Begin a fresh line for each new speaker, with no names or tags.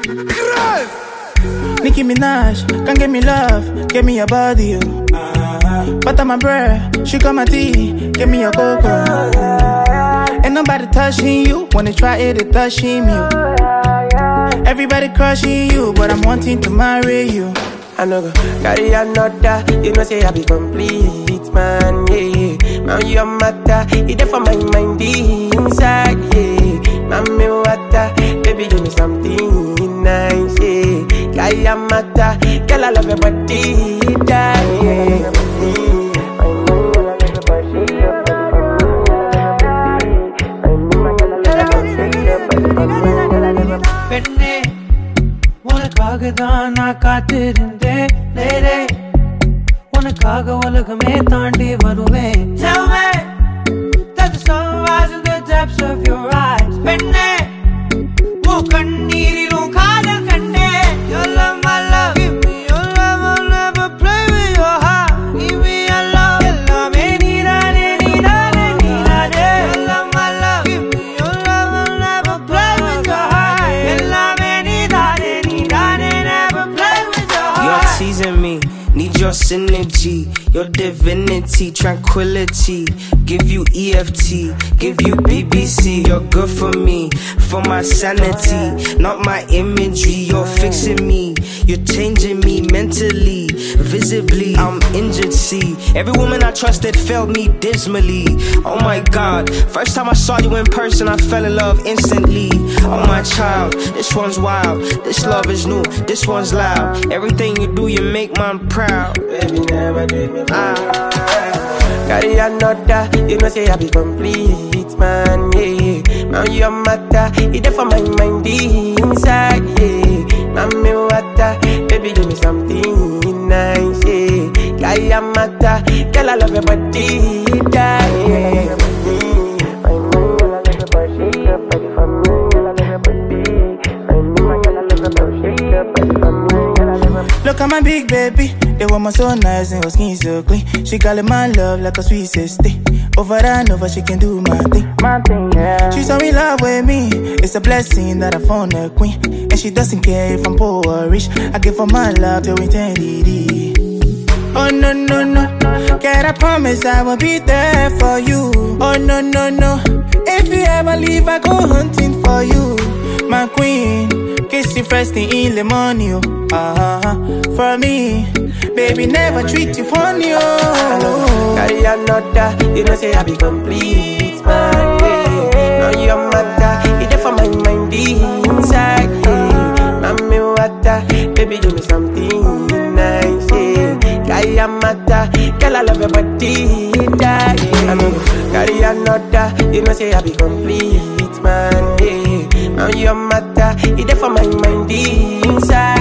Nicki Minaj, can't give me love, give me your body, you. Butter my bread, she got my tea, give me your cocoa. Ain't nobody touching you, wanna try it, it touching you. Everybody crushing you, but I'm wanting to marry you.
I know go carry another, you know say I be complete, man, yeah. Man, you matter, it there for my mind inside, yeah. Mami water, baby give me something nice, yeah. Kaya mata, girl I love your body, yeah.
Penny, உனக்காகதான் நான் காத்திருந்தேன் லேரே உனக்காக உலகமே தாண்டி வருவேன். Tell me that the sunrise in the depths of your eyes. பெண்ணே உன் கண்ணீரிலும் காதல் கண்டேன். Your love my love, give me your love, I'll never play with your heart. Give me your love, எல்லாமே நீதானே நீதானே நீதானே. Your love my love, give me your love, I'll never play with your heart. எல்லாமே நீதானே நீதானே, never play with your heart.
You're teasing me, need your synergy, your divinity, tranquility. Give you EFT, give you BBC. You're good for me, for my sanity, not my imagery. You're fixing me, you're changing me mentally, visibly. I'm injured, see. Every woman I trusted failed me dismally. Oh my God, first time I saw you in person, I fell in love instantly. Oh my child, this one's wild. This love is new, this one's loud. Everything you do, you make mine proud.
Baby, never did me carry another, you know say I be complete, man, yeah. Man, you matter, it there for my mind inside, yeah. Mami water, baby give me something nice, yeah. Kaya mata, girl I love your body, yeah.
Look at my big baby, the woman so nice and her skin so clean. She calling my love like a sweet sister. Over and over, she can do my thing, yeah. She's so in love with me, it's a blessing that I found a queen. And she doesn't care if I'm poor or rich, I give her my love till eternity. Oh no, no, no, girl I promise I will be there for you. Oh no, no, no, if you ever leave I go hunting for you. My queen, kiss you first thing in the morning, for me, baby never treat you funny, oh.
Carry another, you know say I be complete, man, yeah. Now you matter, it there for my mind inside, yeah. Mami water, baby give me something nice, yeah. Kaya mata, girl I love your body, yeah. I mean, carry another, you know say I be complete, man, yeah. Now you matter, it there for my mind inside.